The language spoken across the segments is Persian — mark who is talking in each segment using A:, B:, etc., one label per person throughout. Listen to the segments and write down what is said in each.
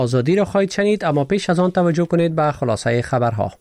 A: آزادی را خواهید شنید، اما پیش از آن توجه کنید به خلاصه خبرها.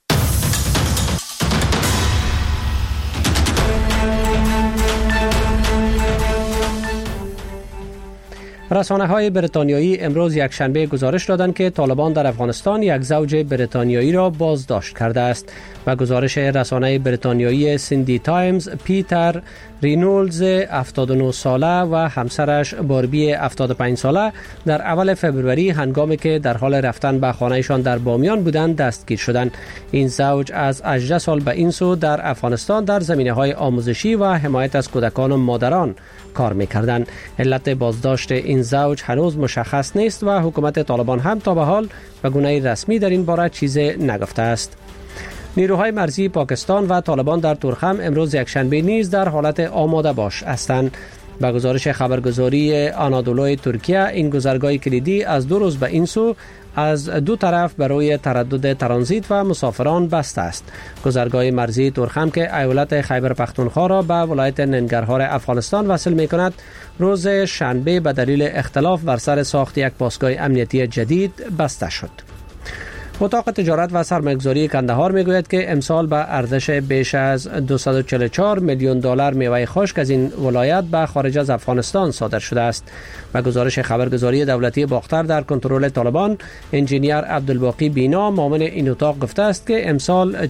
A: رسانه‌های بریتانیایی امروز یکشنبه گزارش دادند که طالبان در افغانستان یک زوج بریتانیایی را بازداشت کرده است. و گزارش رسانه بریتانیایی سیندی تایمز، پیتر رینولدز 79 ساله و همسرش باربی 75 ساله در اول فبروری هنگامی که در حال رفتن به خانه‌شان در بامیان بودند دستگیر شدند. این زوج از 18 سال به این سو در افغانستان در زمینه‌های آموزشی و حمایت از کودکان و مادران کار می‌کردند. علت بازداشت این زوج هنوز مشخص نیست و حکومت طالبان هم تا به حال به گونه رسمی در این باره چیزی نگفته است. نیروهای مرزی پاکستان و طالبان در تورخم امروز یکشنبه نیز در حالت آماده باش هستند. به گزارش خبرگزاری آنادولوی ترکیه، این گذرگاه کلیدی از 2 روز به این سو از دو طرف برای تردد ترانزیت و مسافران بسته است. گذرگاه مرزی تورخم که ایالت خیبر پختونخوا را به ولایت ننگرهار افغانستان وصل می کند، روز شنبه به دلیل اختلاف بر سر ساخت یک پاسگاه امنیتی جدید بسته شد. اتاق تجارت و سرمایه‌گذاری کندهار میگوید که امسال به ارزش بیش از 244 میلیون دلار میوه خشک از این ولایت به خارج از افغانستان صادر شده است. و گزارش خبرگزاری دولتی باختر در کنترل طالبان، انجینیر عبدالباقی بینا معاون این اتاق گفته است که امسال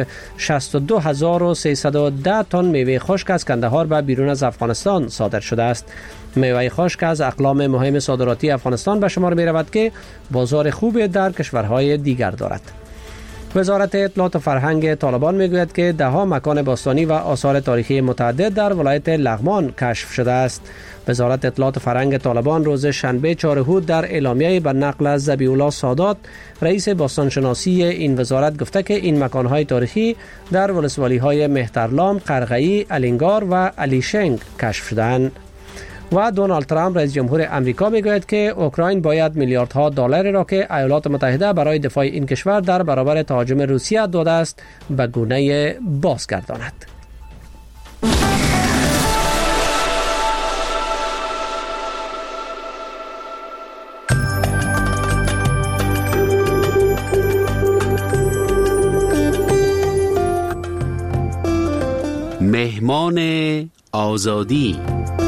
A: 62310 تن میوه خشک از کندهار به بیرون از افغانستان صادر شده است. میوه خشک از اقلام مهم صادراتی افغانستان به شمار می رود که بازار خوبی در کشورهای دیگر دارد. وزارت اطلاعات و فرهنگ طالبان می گوید که 10 مکان باستانی و آثار تاریخی متعدد در ولایت لغمان کشف شده است. وزارت اطلاعات و فرهنگ طالبان روز شنبه 4 هود در اعلامیه به نقل از ذبیح الله سادات، رئیس باستانشناسی این وزارت، گفته که این مکانهای تاریخی در ولسوالی‌های مهترلام، قرغه‌ای، الینگار و علیشنگ کشف شدند. و دونالد ترامپ رئیس جمهور امریکا میگوید که اوکراین باید میلیاردها دلار را که ایالات متحده برای دفاع این کشور در برابر تهاجم روسیه داده است به گونه بازگرداند.
B: مهمان آزادی.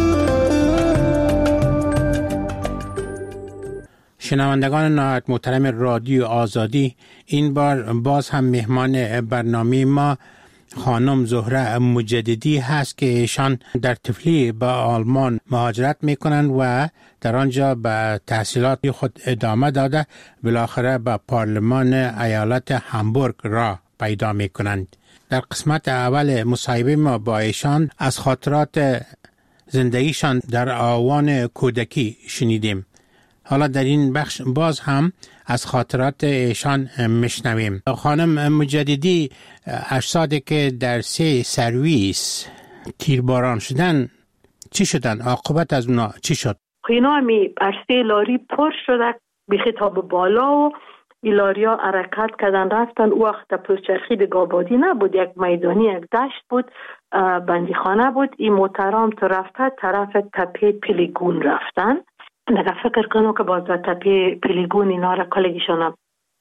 C: شنوندگان نهایت محترم رادیو آزادی، این بار باز هم مهمان برنامه ما خانم زهره مجددی هست که ایشان در تفلی به آلمان مهاجرت میکنند و در آنجا به تحصیلات خود ادامه داده بالاخره به پارلمان ایالت هامبورگ را پیدا میکنند. در قسمت اول مصاحبه ما با ایشان از خاطرات زندگیشان در آوان کودکی شنیدیم. حالا در این بخش باز هم از خاطرات ایشان میشنویم. خانم مجددی، اجسادی که در 3 سرویس تیرباران شدن چی شدن؟ عاقبت از اونا چی شد؟
D: اینا می عرصه لاری پر شده به خطاب بالا و ایلاریا حرکت کردن رفتن. او وقت پرچرخی دگابادی نبود، یک میدانی، یک دشت بود، بندیخانه بود. این موترام تو رفته طرف تپه پیلیگون رفتن. نگه فکر کنم که باز در تپه پیلیگون اینا را کلگیشان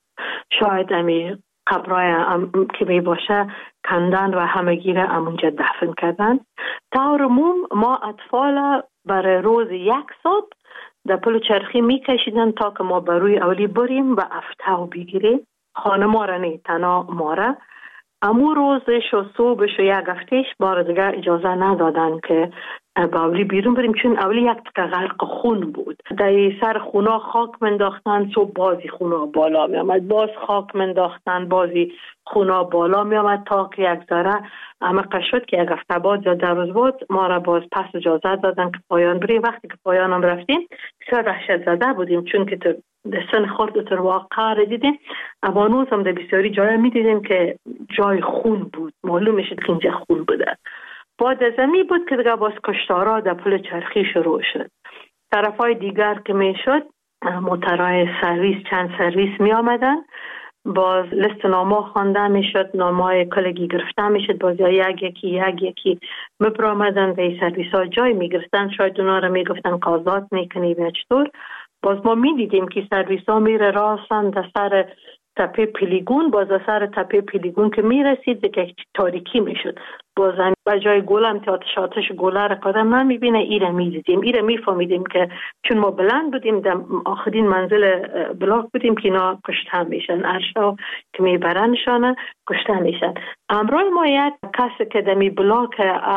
D: شاید امی قبرای که می باشه کندن و همگی را امونجا دفن کردن. طور عموم ما اطفال برای روز 1 صبح در پل چرخی می کشیدن تا که ما بروی اولی بریم و افتاو بگیریم. خانه ما را نه، تنها ما را. امو روزش و صبحش و 1 هفتهش بار دیگه اجازه ندادن که با اولی بیرون بریم، چون اولی یک تکه غرق خون بود. در سر خونا خاک منداختن، صبح بازی خونا بالا می آمد، باز خاک منداختن، بازی خونا بالا می آمد تا که یک ذره عمق شد که 1 هفته بعد یا 10 روز بعد ما را باز پس اجازه دادن که پایان بریم. وقتی که پایان هم رفتیم بسیار وحشت زده بودیم، چون که در سن خورد تر واقع را دیدیم. اما نوز هم در بسیاری جای می دیدیم که جای خون بود، معلوم میشد که اینجا خون بوده. بعد از امی بود که دیگه باز کشتارا در پل چرخی شروع شد. طرفای دیگر که می شد موترهای سرویس، چند سرویس می آمدن، باز لیست نامه خوانده می شد، نامه کلگی گرفته می شد، باز یکی می برآمدن به سرویس ها جای می گرفتن. شاید اونا را می گفتن قاضات می کنی یا چطور. باز ما میدیدیم که سرویس ها میره راستن در سر تپه پیلیگون، باز در سر تپه پیلیگون که میرسید دیگه تاریکی میشد، باز به جای گلم که آتش گله را قدم نمیبینه. ایره میدیدیم، ایره میفهمیدیم که چون ما بلند بودیم در آخرین منزل بلاک بودیم که اینا کشته میشن، ارشا که میبرنشانه کشته میشن. امروز ما یک کسی که دمی بلاک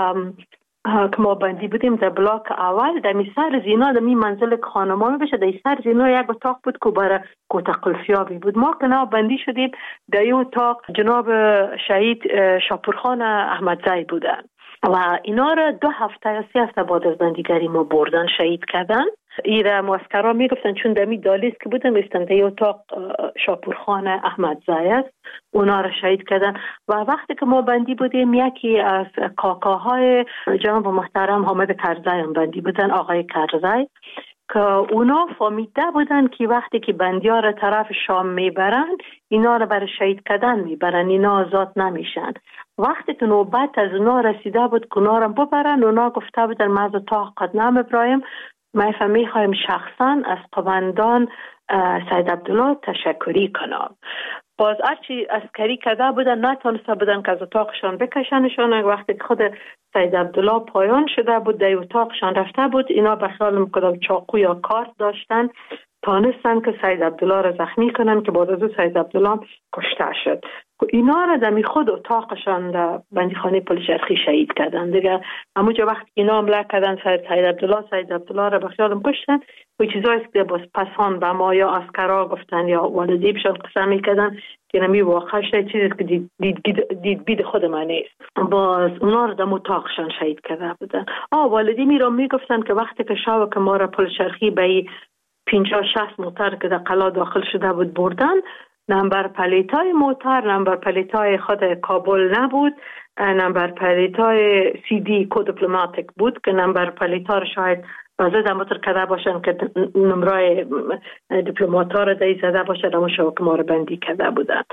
D: که ما بندی بودیم در بلاک اول، دمی سر زینا دمی منزل خانمان بشه، در سر زینا یک اتاق بود که برای کوتا قلفیابی بود. ما که نا بندی شدیم در این اتاق جناب شهید شاپورخان احمدزی بودن و اینا را 2 هفته یا 3 هفته بعد از بندیگری ما بردن شهید کردن. ایره معسکرها میگفتن چون دمی دالیز که بودن گفتن در اتاق شاپورخان احمدزی است، اونا را شهید کردن. و وقتی که ما بندی بودیم یکی از کاکاهای جناب محترم حامد کرزی هم بندی بودن، آقای کرزی، که اونا فهمیده بودن که وقتی که بندی‌ها را طرف شام میبرن اینا را برای شهید کردن میبرن، اینا آزاد نمیشن. وقتی که نوبت از اونا رسیده بود که اونا را ببرن، اونا گفته بودن ما از اتاق قدنام ابراهیم ما میخوایم شخصا از قومندان سید عبدالله تشکری کنم. باز هرچی عسکری کرده بودن نتونسته بودن که از اتاقشان بکشنشان. وقتی که خود سید عبدالله پایان شده بود در اتاقشان رفته بود، اینا به خیال میکردم چاقو یا کارت داشتن، تانستن که سید عبدالله را زخمی کنن که بعد از سید عبدالله کشته شد. اینا را در خود اتاقشان در بندیخانه پلچرخی شهید کردن دیگه. همونجا وقتی اینا حمله کردن سید عبدالله را به خیالم کشتن و چیزایی که باز پسان به ما یا عسکرها گفتن یا والدیبشان قسم میکردن که نمی واقع شد چیزی که دید بید خود من نیست. باز اونا را در اتاقشان شهید کرده بودن. والدی می را میگفتن که وقتی که شب که ما را پلچرخی به 50-60 موتر که در قلعه داخل شده بود بردن، نمبر پلیتای موتر نمبر پلیتای خود کابل نبود، نمبر پلیتای CD کد دیپلماتیک بود که نمبر پلیتا را شاید زده موتر کده باشن که نمرای دیپلماتا را دایی زده باشن، اما شو که ما را بندی کده بودن.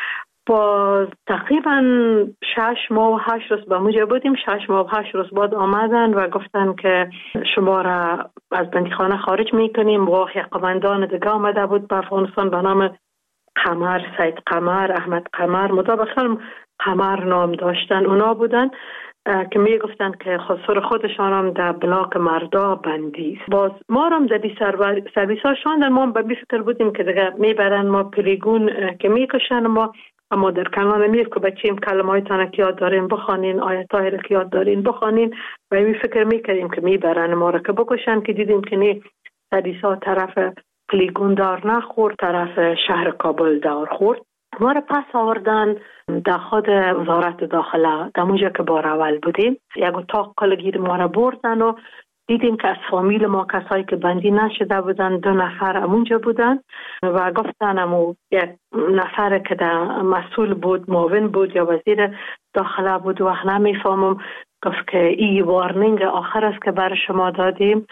D: با تقریبا 6 ماه و 8 روز به موجه بودیم. 6 ماه و 8 روز بعد آمدن و گفتن که شما را از بندیخانه خارج میکنیم. و قومندان دیگه آمده بود به افغانستان به نام قمر، سید قمر، احمد قمر، مطابقا قمر نام داشتن. اونا بودن که می گفتن که خسر خودشان هم در بلاک مردا بندی. باز ما هم در سرویس ها شاندن. ما به فکر بودیم که دیگه میبرن ما پلیگون که میکشن. اما در کنان امیر که بچیم کلمه های تانه که یاد دارین بخوانین، آیت های که یاد دارین بخوانین و می فکر میکردیم که میبرن ما را که بکشن، که دیدیم که نه، سرویس ها طرف پلیگون دار نخورد، طرف شهر کابل دار خورد. ما را پس آوردن در خود وزارت داخله، در اونجا که بار اول بودیم. یک اتاق کلگیر ما را بردن و دیدیم که از فامیل ما کسایی که بندی نشده بودن 2 نفر امونجا بودن و گفتن امو یک نفر که در مسئول بود، معاون بود یا وزیر داخله بود، وقت نمیفهمم، گفت که این وارنینگ آخر است که برای شما دادیم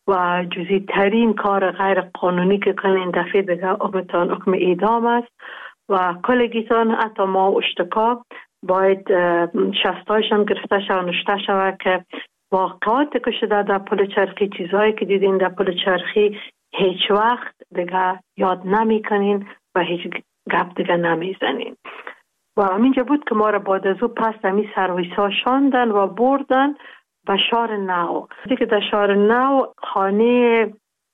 D: و جزئی ترین کار غیر قانونی که کنین دفعه دیگه حکم اعدام است و کلگیتان حتی ما اشتکا باید شستایشان گرفته شود و نشته شود که واقعات که شده در پلچرخی، چیزهایی که دیدین در پلچرخی هیچ وقت دیگه یاد نمی کنین و هیچ گپ دیگه نمی زنین. و همینجا بود که ما را بعد از او پس همی سرویس ها شاندن و بردن به شهر نو. دیگه در شهر نو خانه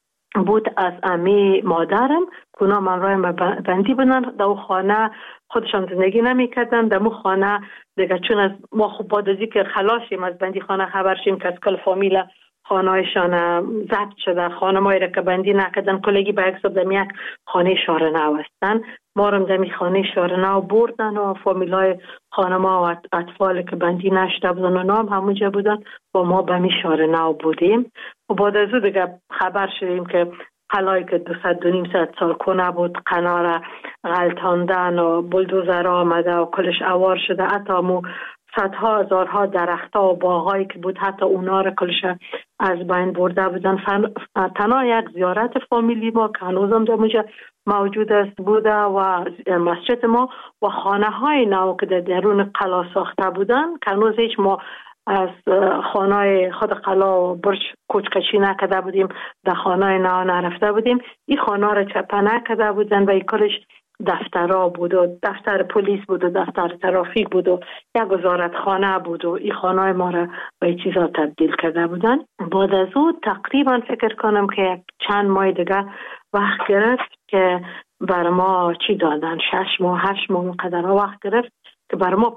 D: بود از امی مادرم که اونا من رایم بندی بودن. در او خانه خودشان زندگی نمی کردن. در او خانه دیگه چون از ما خوب بعد ازی که خلاشیم از بندی خانه خبر شیم که از کل فامیل خانهایشان ضبط شده، خانه مایی را که بندی نکردن کلگی به حساب دمی یک خانه شهر نو هستن. ما رو دمی خانه شهر نو بردن و فامیلای خانه ما و اطفال که بندی نشده بودن و نام همونجا بودن و ما به می شهر نو بودیم. و بعد از او دیگه خبر شدیم که قلایی که 200-200 سال کنه بود قنار غلطاندن و بلدوزر آمده و کلش اوار شده. حتی مو صدها هزارها درختها و باغایی که بود حتی اونا را کلش از بین برده بودن. تنها یک زیارت فامیلی ما که هنوزم در اونجا موجود است بوده و مسجد ما و خانه های نو که در درون قلعه ساخته بودن که هنوز هیچ ما از خانه خود قلا و برج کوچکشی نکرده بودیم، در خانه نه نرفته بودیم. این خانه را چپه نکرده بودن و این کلش دفترها بود و دفتر پلیس بود و دفتر ترافیک بود و یک وزارتخانه بود و این خانه ما را به این چیزا تبدیل کرده بودن. بعد از او تقریبا فکر کنم که چند ماه دیگه وقت گرفت که بر ما چی دادن، 6 ماه 8 ماه قدر وقت گرفت که بر ما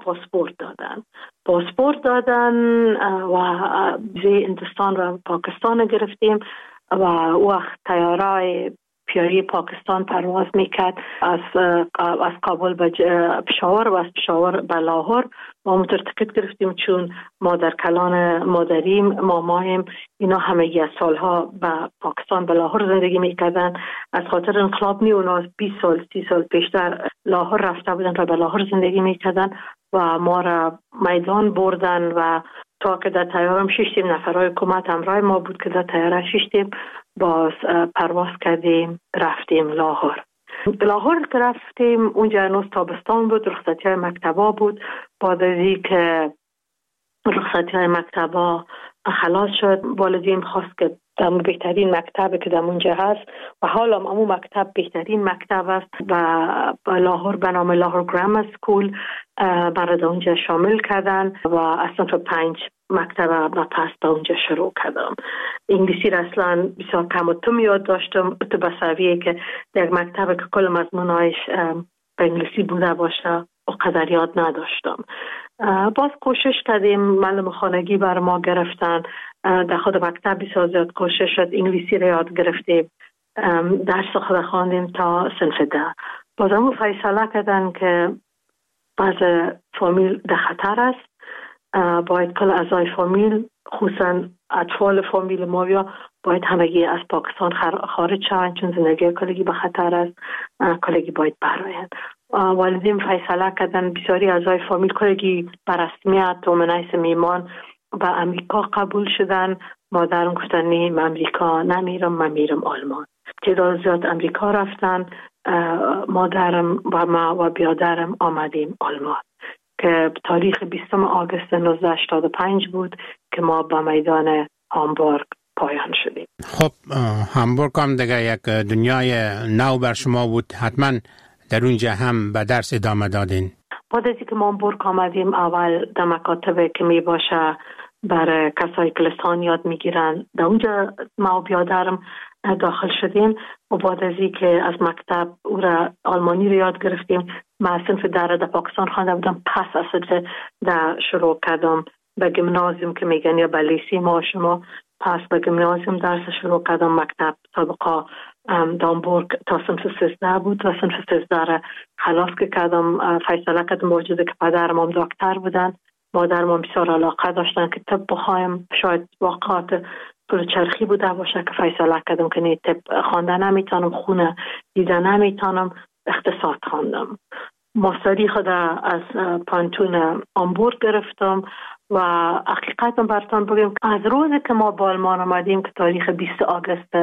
D: پاسپورت دادن و ویزای هندوستان و پاکستان گرفتیم و وقت طیاره پیایی پاکستان پرواز میکرد از کابل به پشاور و از پشاور به لاهور. ما موتور تکت گرفتیم چون مادر کلان مادریم مامایم اینا همه از سالها به پاکستان به لاهور زندگی میکردن. از خاطر انقلاب اونا 20 سال 30 سال پیشتر لاهور رفته بودن و به لاهور زندگی میکردن و ما را میدان بردن و تا که در تیارم ششتیم نفرهای حکومت همراه ما بود که در تیاره ششتیم باز پرواز کردیم رفتیم لاهور که رفتیم اونجا هنوز تابستان بود، رخصتی های مکتبا بود. بعد از این که رخصتی های مکتبا خلاص شد والدین خواست که در بهترین مکتب که در اونجا هست و حالا همون مکتب بهترین مکتب است و لاهور به نام لاهور گرامر سکول برای اونجا شامل کردن و اصلا تو 5 مکتب و پس به اونجا شروع کردم. انگلیسی را اصلا بسیار کم و کم یاد داشتم تو بسویه که در مکتب که کل مضمونایش به انگلیسی بوده باشه و قدر یاد نداشتم. باز کوشش کردیم، معلم خانگی بر ما گرفتن، در خود مکتب بسیار زیاد کوشش شد، انگلیسی را یاد گرفتیم، درس خود خواندیم تا صنف 10. باز همون فیصله کردن که باز فامیل در خطر است، باید کل اعضای فامیل خصوصا اطفال فامیل ما باید همگی از پاکستان خارج شوند چون زندگی کلگی به خطر است، کلگی باید برآیند. والدین فیصله کردن بسیاری اعضای فامیل کلگی بر رسمیت و منحیث میمان به امریکا قبول شدن. مادرم گفتن نیم امریکا نمیرم، من میرم آلمان. تعداد زیاد امریکا رفتن، مادرم و ما و بیادرم آمدیم آلمان که تاریخ 20 آگوست 1985 بود که ما به میدان هامبورگ پایان شدیم.
C: خب هامبورگ هم دیگه یک دنیای نو بر شما بود، حتما در اونجا هم به درس ادامه دادین.
D: بعد از اینکه ما هامبورگ آمدیم اول در مکاتب که می باشه برای کسایی که لسان یاد میگیرن در اونجا ما و بیادرم داخل شدیم و بعد از اینکه از مکتب او را آلمانی رو یاد گرفتیم. ما صنف در پاکستان خوانده بودم، پس از در شروع کردم به گیمنازیوم که میگن یا به لیسه ما شما، پس به گیمنازیوم درس شروع کردم. مکتب سابقا هامبورگ تا صنف 13 بود و صنف 13 را خلاص کردم. فیصله کردم با وجود که پدرم هم دکتر بودن، مادرم هم بسیار علاقه داشتن که طب بخوایم، شاید واقعات پرچرخی بوده باشه که فیصله کردم که نه طب خوانده نمیتونم، خونه دیده نمیتونم، اقتصاد خواندم. ماستری خود از پانتون هامبورگ گرفتم و حقیقتا براتون بگم از روزی که ما با آلمان آمدیم که تاریخ 20 آگوست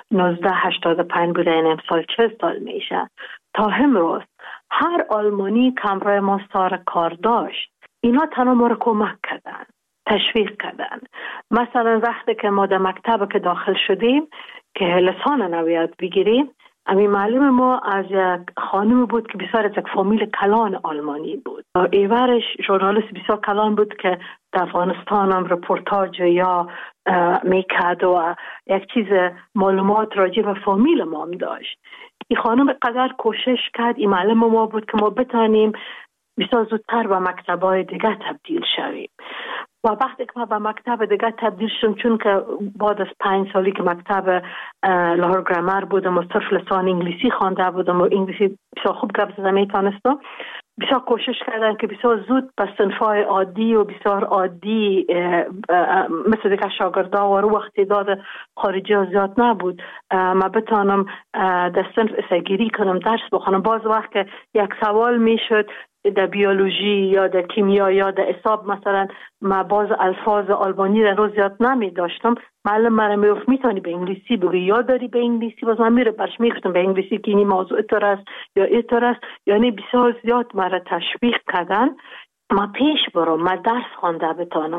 D: 1985 بوده، این امسال 40 سال میشه، تا امروز هر آلمانی که همراه ما سر کار داشت اینا تنها ما رو کمک کردن، تشویق کردن. مثلا وقتی که ما در مکتب که داخل شدیم که لسان نو یاد بگیریم، امی معلم ما از یک خانم بود که بسیار از یک فامیل کلان آلمانی بود. ایورش ژورنالیست بسیار کلان بود که در افغانستان هم رپورتاج یا میکرد و یک چیز معلومات راجع به فامیل ما هم داشت. این خانم قدر کوشش کرد، این معلم ما بود که ما بتانیم بسیار زودتر به مکتب‌های دیگه تبدیل شویم. و وقتی که ما به مکتب دیگه تبدیل شدم، چون که بعد از 5 سالی که مکتب لاهور گرامر بودم و صرف لسان انگلیسی خوانده بودم و انگلیسی بسیار خوب گپ زدن میتونستم، بسیار کوشش کردن که بسیار زود به صنف‌های عادی و بسیار عادی مثل دیگه شاگردا و وقتی داد خارجی ها زیاد نبود ما بتانم در صنف اسگیری کنم، درس بخونم. باز وقت که یک سوال میشد در بیولوژی یا در کیمیا یا در حساب مثلا ما باز الفاظ آلمانی رو زیاد نمی داشتم، معلم مرا میگفت میتونی به انگلیسی بگی یا داری به انگلیسی، باز من میره برش میگفتم به انگلیسی که این موضوع اینطور است یا اینطور است. یعنی بسیار زیاد مرا تشویق کردن ما پیش برم، ما درس خوانده بتانم. و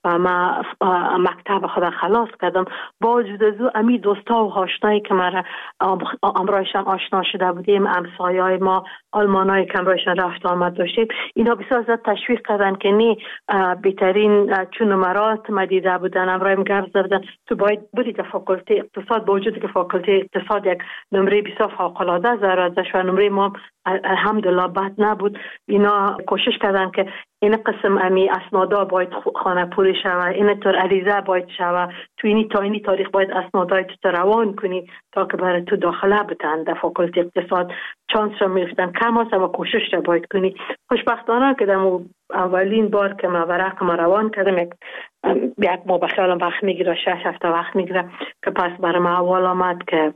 D: و ما مکتب خود خلاص کردم. با وجود از او امی دوستا و آشنایی که ما امرایشان آشنا شده بودیم، همسایه‌های ما آلمانایی که امرایشان رفت آمد داشتیم، اینا بسیار زیاد تشویق کردن که نه بهترین چون نمرات ما دیده بودن، امرایم گرد زدن تو باید بری در فاکولته اقتصاد، با وجود که فاکولته اقتصاد یک نمره بسیار فوق‌العاده ازش و نمره ما الحمدلله بد نبود. اینا کوشش کردن که این قسم امی اسنادا باید خانه پوری شوه، این طور عریضه باید شوه، تو اینی تا اینی تاریخ باید اسنادای تو روان کنی تا که برای تو داخله بتن در فاکولته اقتصاد. چانس را میفتن کم هست و کوشش را باید کنی. خوشبختانه که در اولین بار که ما ورق ما روان کردم یک ما بخیالم وقت میگیره، 6 هفته وقت میگیره که پس برای ما اول آمد که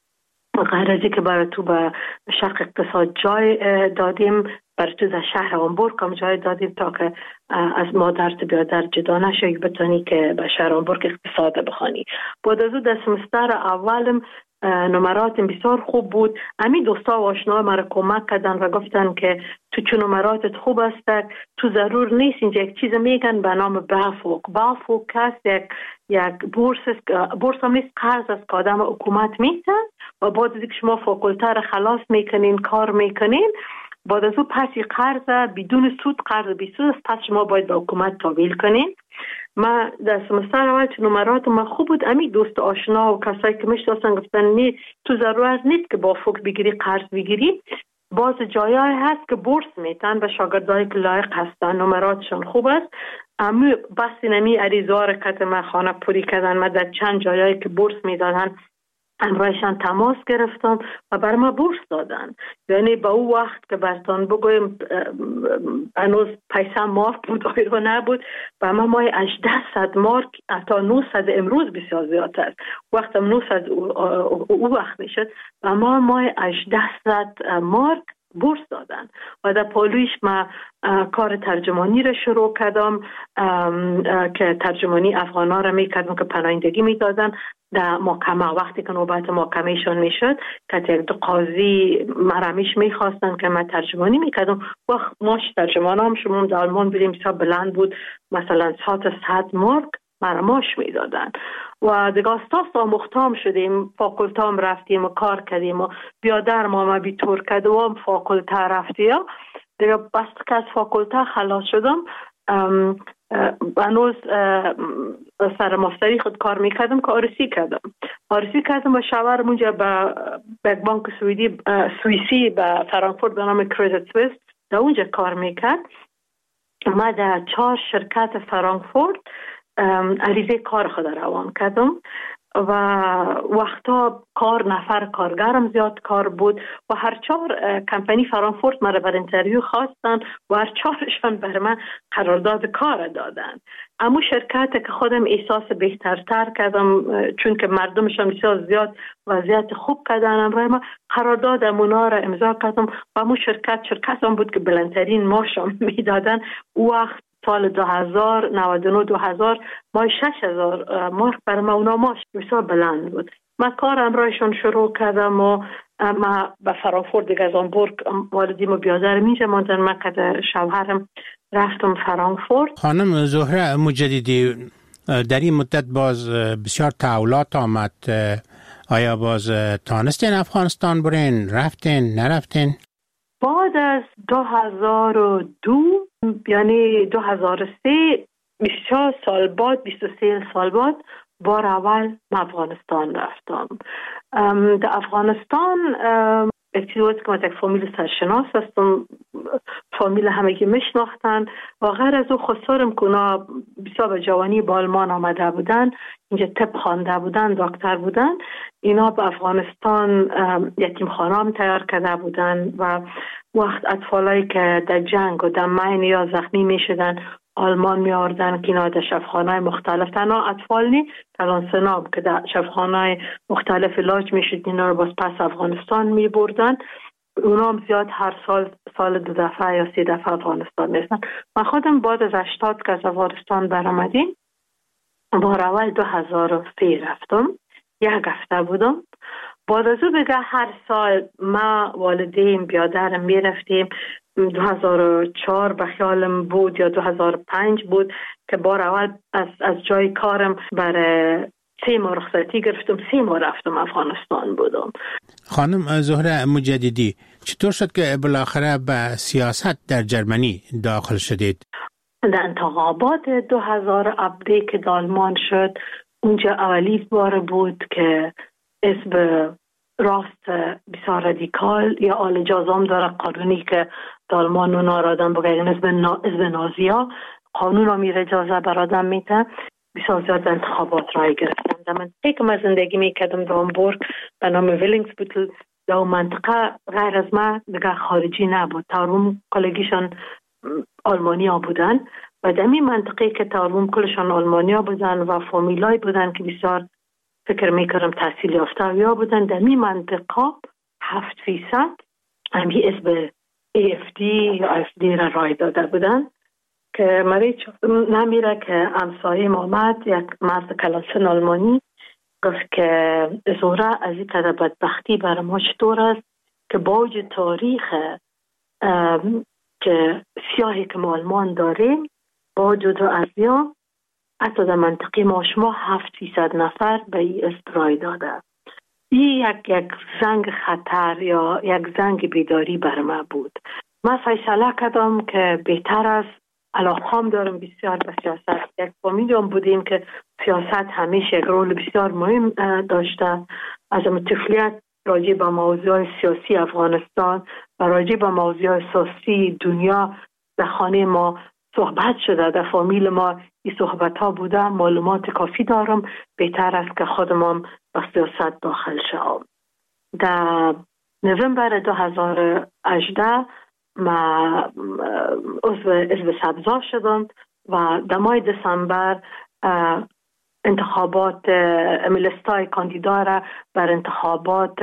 D: غیر ازی که برای تو به شرق اقتصاد جای دادیم، برای تو در شهر هامبورگ هم جای دادیم تا که از مادر تو بیادر جدا نشوی بتونی که به شهر هامبورگ اقتصاد بخوانی. بعد از او در سمستر اولم نمراتم بسیار خوب بود. امی دوستا و آشنا مرا کمک کردن و گفتن که تو چون نمراتت خوب است تو ضرور نیست اینجا یک چیز میگن به نام بافوک هست، یک بورس هم نیست، قرض است که آدم حکومت میتن و بعد از که شما فاکولته را خلاص میکنین کار میکنین، بعد از او پسی قرض بدون سود، قرض بی سود است، پس شما باید به حکومت تحویل کنین. ما در سمستر اول چون نمرات ما خوب بود، امی دوست آشنا و کسایی که میشناسن گفتن نه تو ضرورت نیست که با فوق بگیری قرض بگیری، باز جایای هست که بورس میتن به شاگردایی که لایق هستن، نمراتشون خوب است. اما بس نمی عریضه ها رکت ما خانه پوری کردن، ما در چند جایایی که بورس میدادن امرایشان تماس گرفتم و بر ما بورس دادن. یعنی با او وقت که برتان بگویم هنوز پیسه مارک بود آیرو نبود، و ما مای 800 مارک تا 900 امروز بسیار زیاد است، وقت 900 او وقت میشد و ما مای 800 مارک بورس دادن و در پالویش ما کار ترجمانی را شروع کردم که ترجمانی افغانا را میکردم که پناهندگی میدادن در محکمه. وقتی که نوبت محکمهشون میشد که یک دو قاضی مرمیش میخواستن که من ترجمانی میکردم، وقت ماش ترجمان هم شما در آلمان بودیم بسیار بلند بود، مثلا 100 مارک مرماش میدادن و دیگه استاس آموختام شدیم، فاکولتام رفتیم و کار کردیم و بیادر ما بی طور کردم فاکولته رفتیم دیگه. بس که از فاکولته خلاص شدم هنوز سر ماستری خود کار میکردم که آرسی کردم و شوهرم اونجا به بانک سوئیسی به فرانکفورت به نام کریدیت سوئیس در اونجا کار میکرد. ما در 4 شرکت فرانکفورت عریضه کار خود روان کردم و وقتا نفر کارگرم زیاد کار بود و هر 4 کمپانی فرانکفورت مرا بر انترویو خواستن و هر 4شان بر من قرارداد کار دادن. اما شرکت که خودم احساس بهترتر کردم چون که مردمشان بسیار زیاد وضعیت خوب کردن، امروز ما قرارداد اونا را امضا کردم و امو شرکت هم بود که بلندترین معاشم میدادن. وقت سال 2000 مای 6000 مارک بر ما اونا ماش بسیار بلند بود. ما کارم رایشون شروع کردم و ما به فرانکفورت دیگه از هامبورگ والدیم و بیادرم اینجا ماندن. ما که شوهرم رفتم فرانکفورت.
C: خانم زهره مجددی، در این مدت باز بسیار تحولات آمد، آیا باز تانستین افغانستان برین؟ رفتین؟ نرفتین؟
D: بعد از 2002 یعنی 2003 24 سال بعد 23 سال بعد بار اول من افغانستان رفتم. در افغانستان اکتیویت که من یک فامیل سرشناس هستم، فامیل همگی میشناختن و غیر از او خسارم که اونا بسیار به جوانی با آلمان آمده بودن، اینجا طب خوانده بودن، دکتر بودن. اینا به افغانستان یتیم خانه هم تیار کرده بودن و وقت اطفالایی که در جنگ و در مین یا زخمی می شدن آلمان می آوردن که اینا در شفاخانه‌های مختلف، تنها اطفال نی کلان سناب که در شفاخانه‌های مختلف علاج می شد، اینا رو باز پس افغانستان می بردن. اونا هم زیاد هر سال 2 دفعه یا 3 دفعه افغانستان میستن. من خودم بعد از 80 که از افغانستان برآمدیم بار اول 2003 رفتم، 1 هفته بودم. بعد از او بگه هر سال ما والدین بیادرم می رفتیم 2004 به خیالم بود یا 2005 بود که بار اول از جای کارم برای 3 ماه رخصتی گرفتم. 3 ماه رفتم افغانستان بودم.
C: خانم زهره مجددی، چطور شد که بالاخره به سیاست در جرمنی داخل شدید؟
D: در انتخابات 2017 که آلمان شد، اونجا اولی بار بود که اسم راست بسیار رادیکال یا آل جازام داره قانونی که آلمان اونا را آدم بگه اسم نازیا قانون را میره اجازه بر آدم میده. بسیار زیاد انتخابات رای گرفتم. در منطقه که من زندگی میکردم در هامبورگ به نام ویلینگسبوتل، در منطقه غیر از من دیگه خارجی نبود. تاروم کلگیشان آلمانیا بودن و در این منطقه که تاروم کلشان آلمانیا بودن و فامیلای بودن که بسیار فکر میکردم تحصیل یافته یا بودن. در این منطقه 7% همی اسم AFD یا AFD را رای داده بودن که مریض نمیره که امسایه محمد یک مرد کلاسن آلمانی گفت که زهره از این قدر بدبختی برای ما چطور است که باوجود تاریخ که سیاهی که ما آلمان داریم با جدا از یا حتی در منطقه ما شما 700 نفر به این استرای داده. این یک زنگ خطر یا یک زنگ بیداری بر ما بود. من فیصله کردم که بهتر است، علاقه‌ام دارم بسیار به سیاست. یک فامیلیم بودیم که سیاست همیشه یک رول بسیار مهم داشته. از طفولیت راجع به موضوع سیاسی افغانستان و راجع به موضوع سیاسی دنیا در خانه ما صحبت شده. در فامیل ما این صحبت ها بوده. معلومات کافی دارم. بهتر است که خودم به سیاست داخل شوم. در نوامبر 2018 ما عضو سبزا شدم و در ماه دسامبر انتخابات ملستای کاندیدا را بر انتخابات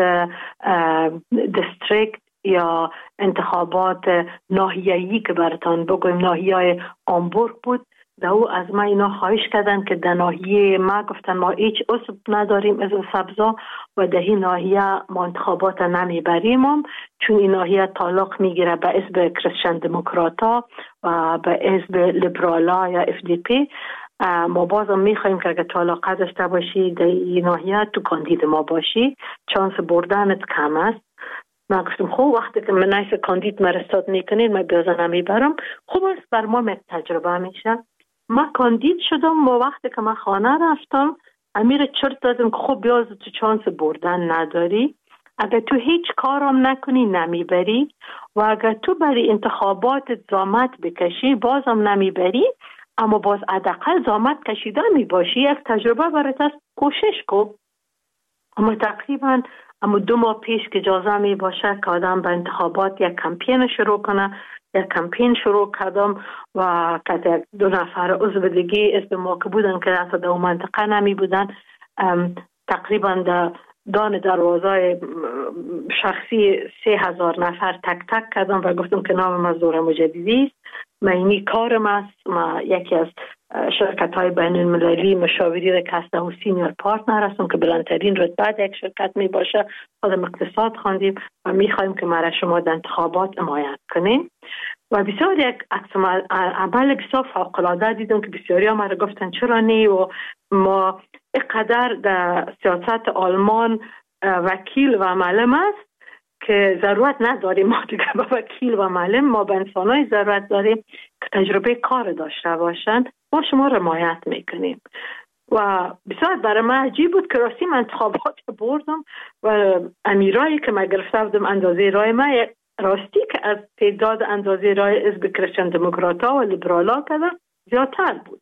D: دیستریکت یا انتخابات ناحیه‌ای که براتان بگویم ناحیه هامبورگ بود. در او از ما اینا خواهش کردن که در ناحیه ما گفتن ما هیچ عضو نداریم از سبزا و در این ناحیه ما انتخابات نمیبریم چون این ناحیه تعلق میگیره به حزب کریستین دموکراتا و به حزب لیبرالا یا FDP. ما بازم میخوایم که اگر تعلق داشته باشی در این ناحیه تو کاندید ما باشی، چانس بردنت کم است. من گفتم خوب وقتی که من نیست کاندید مرستاد میکنید من بیازه نمیبرم، خوب است بر ما تجربه میشه. من کاندید شدم و وقتی که من خانه رفتم امیر چرت دادم که خوب بیاز تو چانس بردن نداری، اگر تو هیچ کارم نکنی نمیبری و اگر تو برای انتخابات زامت بکشی بازم نمیبری، اما باز حداقل زامت کشیده میباشی، یک تجربه برات است، کوشش کن. اما تقریبا 2 ماه پیش که اجازه می باشه که آدم به انتخابات یک کمپین شروع کنه، یک کمپین شروع کردم و که 2 نفر عضو دیگه اسم ما که بودن که اصلا در منطقه نمی بودن، تقریبا در دان دروازه شخصی 3000 نفر تک تک کردم و گفتم که نام من زهره مجددی است. من اینی کارم است. ما یکی از شرکت های بین المللی مشاوری رکسته و سینیور پارتنر هستم که بلندترین رتبه یک شرکت می باشه. خودم اقتصاد خواندیم و می خواهیم که ما شما در انتخابات حمایت کنیم. و بسیار یک عمل بسیار فوق‌العاده دیدم که بسیاری ها مرا گفتن چرا نی و ما اینقدر در سیاست آلمان وکیل و معلم است که ضرورت نداریم ما دیگه با وکیل و معلم، ما به انسانای ضرورت داریم که تجربه کار داشته باشن. ما شما را حمایت میکنیم و بسیار برای من عجیب بود که راستی من انتخابات بردم و امیرایی که من گرفته بودم اندازه رای من راستی که از تعداد اندازه رای حزب کریستین دموکراتا و لیبرالا کردن زیادتر بود.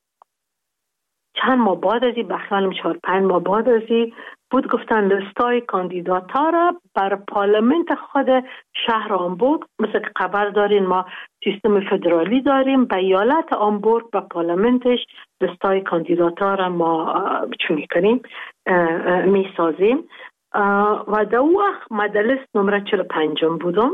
D: چند ماه بعد ازی بخیالم 4-5 ماه بعد ازی بود گفتن لستای کاندیداتا را بر پارلمنت خود شهر هامبورگ، مثل که خبر دارین ما سیستم فدرالی داریم، به ایالت هامبورگ به پارلمنتش لستای کاندیداتا را ما چونی کنیم می سازیم و در وقت مجلس نمره 45 بودم.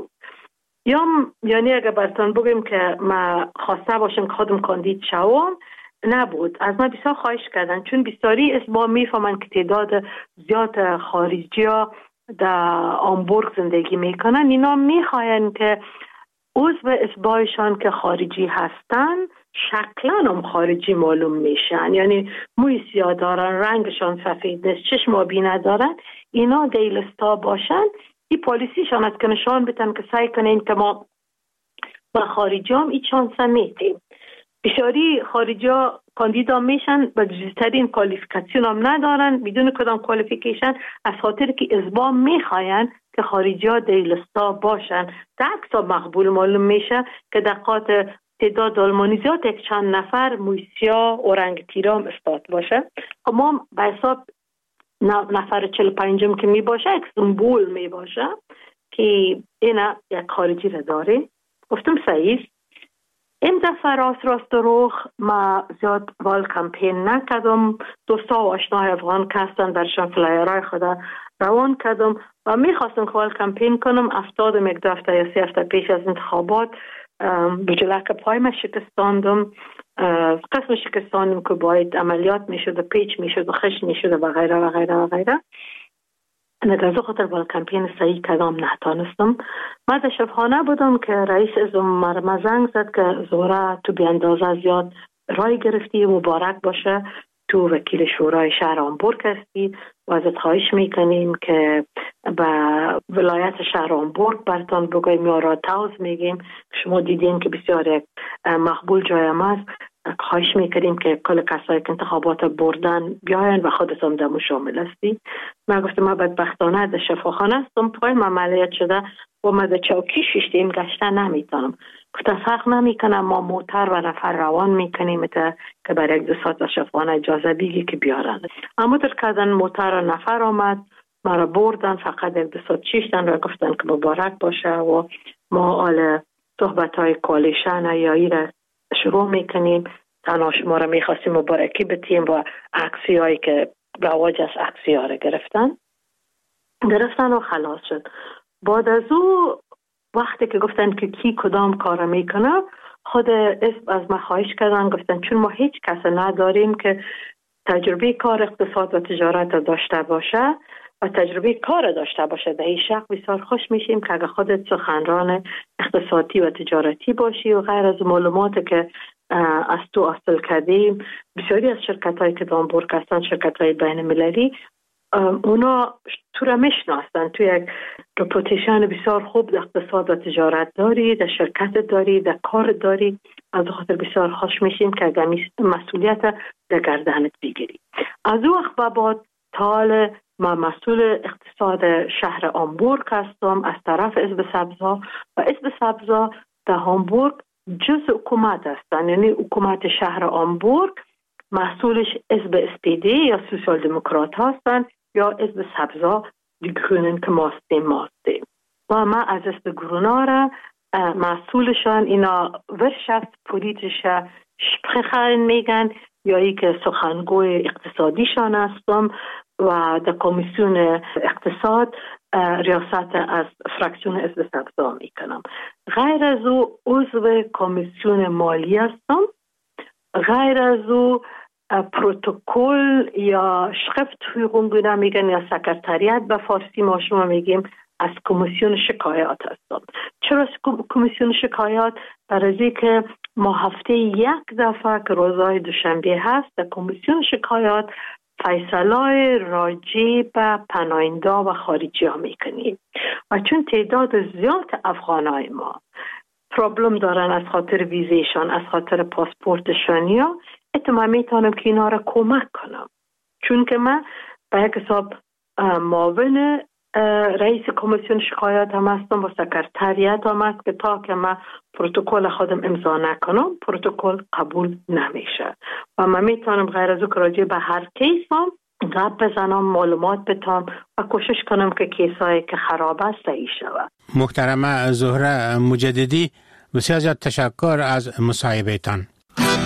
D: یعنی اگر براتون بگیم که ما خواسته باشم که خودم کاندید شوم نبود. از من بسیار خواهش کردن چون بسیاری اسما میفهمن که تعداد زیاد خارجی ها در هامبورگ زندگی میکنن، اینا میخواین که عضو اتباعشان که خارجی هستن شکلا هم خارجی معلوم میشن، یعنی موی سیاه دارن، رنگشان سفید نیست، چشم آبی ندارن، اینا دیلستا باشن. این پالیسیشان است که نشان بدن که سعی کنین که ما با خارجی هم این چانس میتیم. بسیاری خارجی ها کاندیدا میشن و جزترین کوالیفیکاسیون هم ندارن، بدون کدام کوالیفیکیشن، از خاطر که ازبا میخواین که خارجی ها دیلستا باشن. در عکس مقبول معلوم میشه که دقات تعداد آلمانی زیاد یک چند نفر موسیا و رنگ تیرام استاد باشه. ما به حساب نفر 45 که می باشه یک سمبول می باشه که اینا یک خارجی را داره. گفتم صحیح. این دفعه راست دروغ ما زیاد وال کمپین نکردم. دوستا و آشناهای افغان که هستن برشان فلایرهای خدا روان کردم و میخواستم که وال کمپین کنم. 71 هفته یا 3 هفته پیش از انتخابات بجلک پایم شکستاندم. قسم شکستاندم که باید عملیات میشد و پیچ میشد و خش میشد و غیره و غیره و غیره. نگرزو خاطر وال کمپین صحیح کدام نتانستم. من در شبخانه بودم که رئیس ازم مرمه زنگ زد که زهره تو بی اندازه زیاد رای گرفتی، مبارک باشه، تو وکیل شورای شهر هامبورگ هستی و ازت خواهش میکنیم که به ولایت شهر هامبورگ برتان بگویم یا راتاوز میگیم. شما دیدین که بسیار مقبول جایم است. خواهش میکنیم که کل کسایی که انتخابات بردن بیاین و خودت هم دمو شامل هستی. من گفتم من بدبختانه در شفاخانه هستم، پایم عملیات شده و من در چوکی شیشتیم گشتن نمیتونم. گفتم فرق نمیکنه، ما موتر و نفر روان میکنیم که برای 2 ساعت در شفاخانه اجازه بگی که بیارن. اما در کردن موتر و نفر آمد، مرا بردن، فقط 2 ساعت شیشتن و گفتن که مبارک باشه و ما حال صحبت های کالیشن یا ایره شروع میکنیم. تنها شما را میخواستیم مبارکی بتیم و عکسی هایی که رواج از عکسی ها را گرفتن و خلاص شد. بعد از او وقتی که گفتن که کی کدام کار میکنه، خود اسم از ما خواهش کردن، گفتن چون ما هیچ کس نداریم که تجربه کار اقتصاد و تجارت داشته باشه و تجربه کار داشته باشه، در این شق بسیار خوش میشیم که اگه خودت سخنران اقتصادی و تجارتی باشی و غیر از معلومات که از تو حاصل کردیم. بسیاری از شرکت هایی که هامبورگ هستن، شرکت های بین المللی، اونا تو را میشناسن، تو یک رپوتیشن بسیار خوب در اقتصاد و تجارت داری، در شرکت داری، در کار داری. از خاطر بسیار خوش میشیم که اگر مسئولیت در گردنت بگیری. از او وقت بعد تا ما مسئول اقتصاد شهر هامبورگ هستم از طرف حزب سبزا و حزب سبزا در هامبورگ جز حکومت هستن، یعنی حکومت شهر هامبورگ مسئولش حزب SPD یا سوسیال دموکرات هستن یا حزب سبزا دی گرونن که ماستیم و ما از حزب گرونا را مسئولشان اینا ورشفت پولیتیشه شپخن میگن یا ای که سخنگوی اقتصادیشان هستم و در کمیسیون اقتصاد ریاست از فراکسیون حزب سبزا میکنم. غیر از او عضو کمیسیون مالی هستم. غیر از او پروتکل یا شخفت حقوق میگن یا سکرتریت به فارسی ما شما میگیم از کمیسیون شکایات هستم. چرا کمیسیون شکایات؟ برای که ما هفته 1 دفعه که روزهای دوشنبه هست در کمیسیون شکایات فیصله راجع به پناهنده و خارجی ها میکنیم و چون تعداد زیاد افغانای ما پرابلم دارن از خاطر ویزیشان، از خاطر پاسپورتشان، یا اتمام میتونم که اینا را کمک کنم، چون که من به یک حساب معاون رئیس کمیسیون شکایات هم هستم و سکرتریت هم هست که تا که من پروتکل خودم امضا نکنم پروتکل قبول نمیشه و من میتونم غیر از او که راجع به هر کیس هم گپ بزنم، معلومات بدم و کوشش کنم که کیسایی که خراب است صحیح شود.
C: محترمه زهره مجددی، بسیار زیاد تشکر از مصاحبهتان.